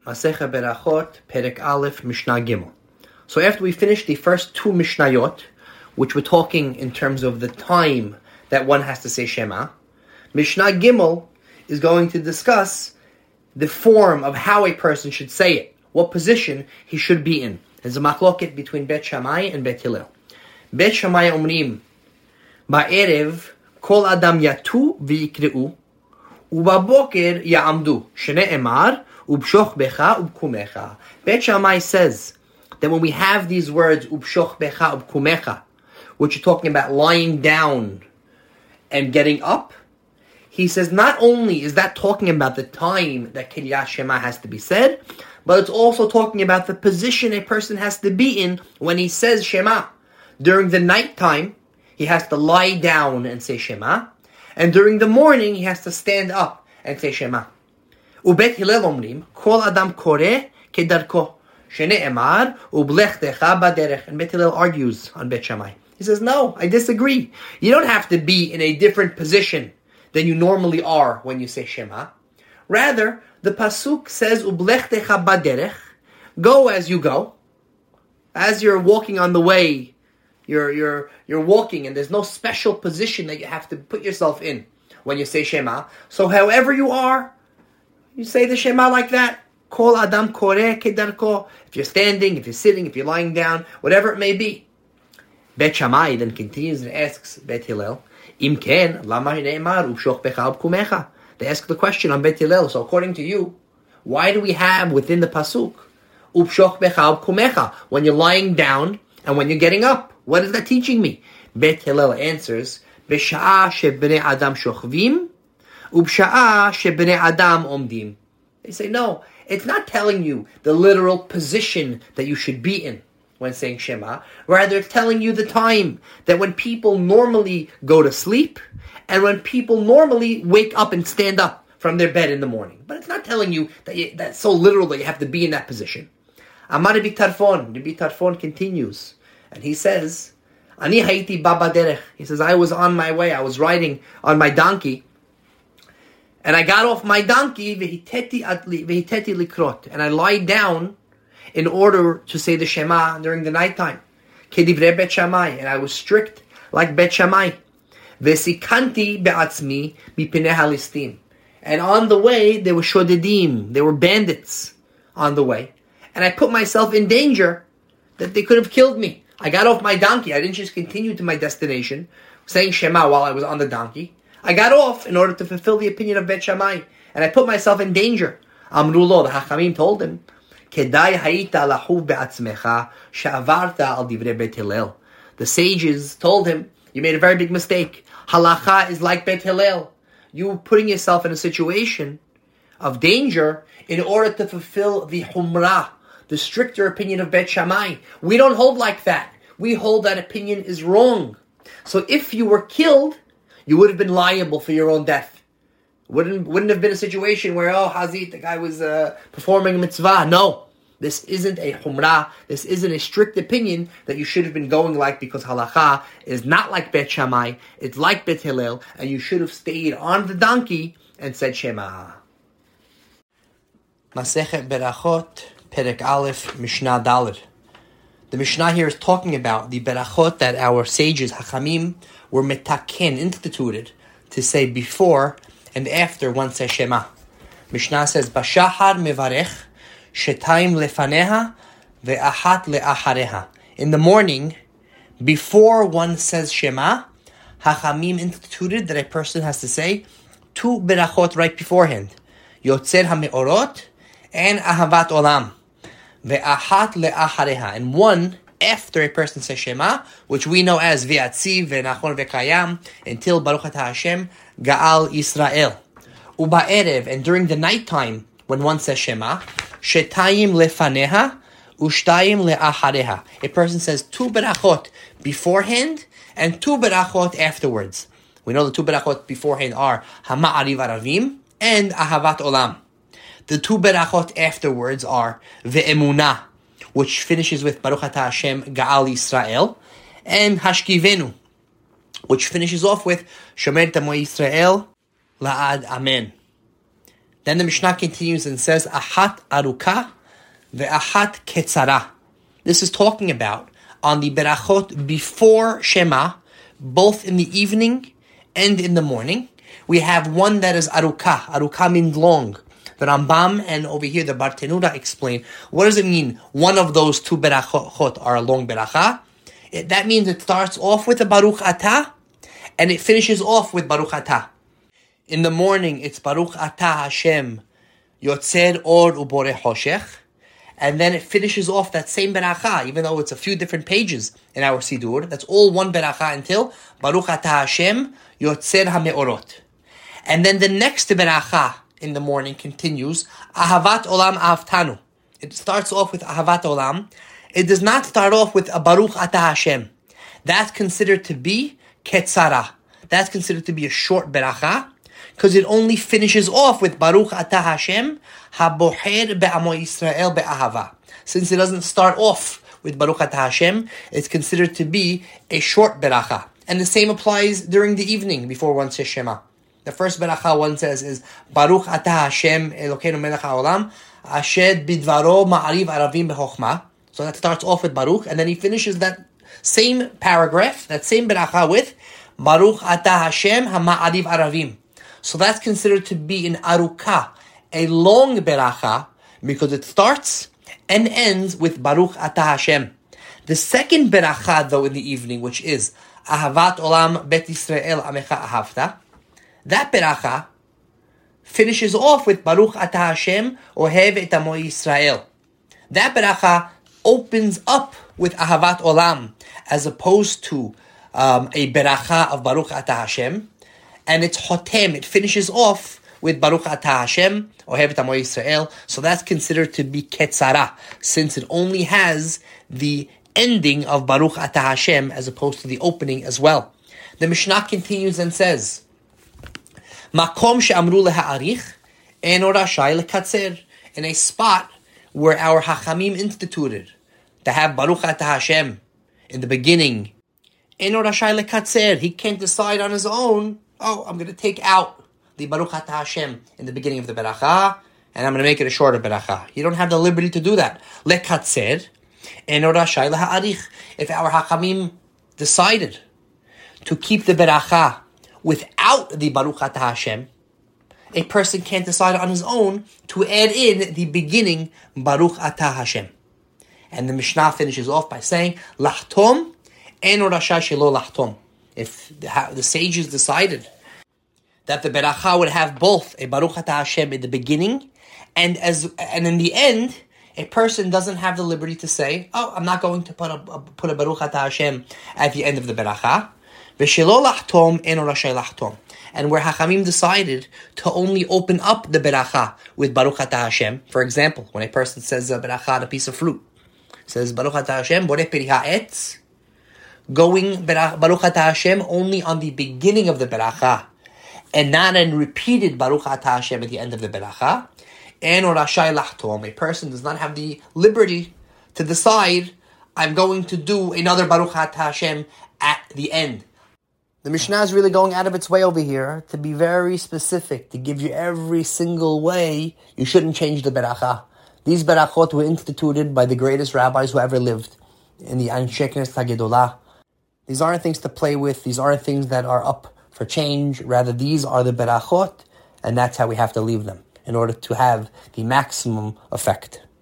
Masechet Berachot, Perek Aleph, Mishnah Gimel. So after we finish the first two Mishnayot, which we're talking in terms of the time that one has to say Shema, Mishnah Gimel is going to discuss the form of how a person should say it, what position he should be in. There's a machloket between Bet Shammai and Bet Hillel. Bet Shammai omrim, ba'erev kol adam yatu v'yikreu, u'baboker ya'amdu, shene'emar, ubshoch becha ubkumecha. Bet Shammai says that when we have these words, ubshoch becha ubkumecha, which are talking about lying down and getting up, he says not only is that talking about the time that Kiryat Shema has to be said, but it's also talking about the position a person has to be in when he says Shema. During the nighttime, he has to lie down and say Shema, and during the morning, he has to stand up and say Shema. Ubet Hillel omrim, kol adam koreh kedarko, shene'emar, ublechtecha baderech. And Bet Hillel argues on Bet Shammai. He says, no, I disagree. You don't have to be in a different position than you normally are when you say Shema. Rather, the pasuk says, "Ublechtecha baderech," go as you go. As you're walking on the way, you're walking, and there's no special position that you have to put yourself in when you say Shema. So, however you are, you say the Shema like that. Kol adam koreh kedarko. If you're standing, if you're sitting, if you're lying down, whatever it may be. Bet Shammai then continues and asks Bet Hillel, Im ken, lama ne'emar ubshoch becha ubkumecha. They ask the question on Bet Hillel. So according to you, why do we have within the pasuk ubshoch becha ubkumecha when you're lying down and when you're getting up? What is that teaching me? Bet Hillel answers, B'sha'a shebnei adam shochvim, ubsha'a shebnei adam omdim. They say no, it's not telling you the literal position that you should be in when saying Shema. Rather, it's telling you the time that when people normally go to sleep and when people normally wake up and stand up from their bed in the morning. But it's not telling you that's so literal that you have to be in that position. Amar Rabbi Tarfon continues, and he says, Ani haiti baba derech. He says, I was on my way, I was riding on my donkey, and I got off my donkey, vehiteti likrot, and I lied down in order to say the Shema during the nighttime. Kedivrei Bet Shammai, and I was strict like Bet Shammai. Vesikanti be'atzmi mipnei halistim. And on the way, there were shodedim, there were bandits on the way. And I put myself in danger that they could have killed me. I got off my donkey. I didn't just continue to my destination, saying Shema while I was on the donkey. I got off in order to fulfill the opinion of Bet Shammai. And I put myself in danger. Amrulo, the Hachamim told him, Kedai haita lahuv be'atzmecha she'avarta al divrei Bet Hillel. The sages told him, you made a very big mistake. Halacha is like Bet Hillel. You putting yourself in a situation of danger in order to fulfill the humrah, the stricter opinion of Bet Shammai. We don't hold like that. We hold that opinion is wrong. So if you were killed, you would have been liable for your own death. Wouldn't have been a situation where, Hazit, the guy was performing a mitzvah. No, this isn't a humrah. This isn't a strict opinion that you should have been going like, because halacha is not like Bet Shammai. It's like Bet Hillel, and you should have stayed on the donkey and said Shema. Masechet Berachot, Perek Aleph, Mishnah Dalet. The Mishnah here is talking about the berachot that our sages, Hachamim, were metaken, instituted, to say before and after one says Shema. Mishnah says, Bashahar mevarech, shetayim lefaneha, ve'ahat le'ahareha. In the morning, before one says Shema, Hachamim instituted that a person has to say two berachot right beforehand. Yotzer hameorot and ahavat olam. Ve'ahat le'ahareha. And one after a person says Shema, which we know as Ve'atziv, Ve'nachon, Ve'kayam, until Baruch Atah Hashem, Ga'al Yisrael. Uba'erev, and during the nighttime, when one says Shema, Shetayim lefaneha, Ushtayim le'ahareha. A person says two berachot beforehand, and two berachot afterwards. We know the two berachot beforehand are Hama'ariv Aravim, and Ahavat Olam. The two berachot afterwards are Ve'emunah, which finishes with Baruch Atah Hashem Ga'al Yisrael, and Hashkivenu, which finishes off with Shomer Tamo Yisrael La'ad Amen. Then the Mishnah continues and says, Ahat aruka ve'ahat ketzara. This is talking about on the berachot before Shema, both in the evening and in the morning. We have one that is aruka. Aruka means long. The Rambam and over here the Bartenura explain, what does it mean? One of those two berachot are a long beracha. That means it starts off with a Baruch Atah, and it finishes off with Baruch Atah. In the morning, it's Baruch Atah Hashem, Yotzer Or Ubore Hoshech, and then it finishes off that same beracha, even though it's a few different pages in our Sidur. That's all one beracha until Baruch Atah Hashem, Yotzer HaMeorot. And then the next beracha in the morning continues, Ahavat Olam Ahavtanu. It starts off with Ahavat Olam. It does not start off with a Baruch Atah Hashem. That's considered to be Ketzara. That's considered to be a short beracha, because it only finishes off with Baruch Atah Hashem, HaBoher Be'amo Yisrael Be'ahava. Since it doesn't start off with Baruch Atah Hashem, it's considered to be a short beracha. And the same applies during the evening before one says Shema. The first beracha one says is Baruch Atah Hashem Elokeinu Melech HaOlam Asher Bidvaro Ma'ariv Aravim Bechochma. So that starts off with Baruch, and then he finishes that same paragraph, that same beracha with Baruch Atah Hashem HaMa'ariv Aravim. So that's considered to be an aruka, a long beracha, because it starts and ends with Baruch Atah Hashem. The second beracha, though, in the evening, which is Ahavat Olam Bet Yisrael Amecha Ahavta, that beracha finishes off with Baruch Atah Hashem Ohev Et Amo Yisrael. That beracha opens up with Ahavat Olam, as opposed to a beracha of Baruch Atah Hashem. And it's Hotem, it finishes off with Baruch Atah Hashem, Ohev Et Amo Yisrael. So that's considered to be Ketzara, since it only has the ending of Baruch Atah Hashem as opposed to the opening as well. The Mishnah continues and says, Makom she'amru leha'arich, eno rashai lekatzer. In a spot where our Hachamim instituted to have Baruch Atah Hashem in the beginning, eno rashai lekatzer. He can't decide on his own, I'm going to take out the Baruch Atah Hashem in the beginning of the beracha, and I'm going to make it a shorter beracha. You don't have the liberty to do that. Lekatzer, eno rashai leha'arich. If our Hachamim decided to keep the beracha without the Baruch Atah Hashem, a person can't decide on his own to add in the beginning Baruch Atah Hashem. And the Mishnah finishes off by saying, Lahtom, eno rashai shelo lahtom. If the sages decided that the beracha would have both a Baruch Atah Hashem in the beginning and in the end, a person doesn't have the liberty to say, I'm not going to put a Baruch Atah Hashem at the end of the beracha. V'shelo lahtom eno rashai lahtom. And where Hachamim decided to only open up the beracha with Baruch Atah Hashem, for example, when a person says a beracha on a piece of fruit, says Baruch Atah Hashem borei peri ha'etz, going Baruch Atah Hashem only on the beginning of the beracha, and not in repeated Baruch Atah Hashem at the end of the beracha, eno rashai lahtom. A person does not have the liberty to decide, I'm going to do another Baruch Atah Hashem at the end. The Mishnah is really going out of its way over here to be very specific, to give you every single way you shouldn't change the beracha. These berachot were instituted by the greatest rabbis who ever lived in the Anshe Knesset HaGedolah. These aren't things to play with. These aren't things that are up for change. Rather, these are the berachot, and that's how we have to leave them in order to have the maximum effect.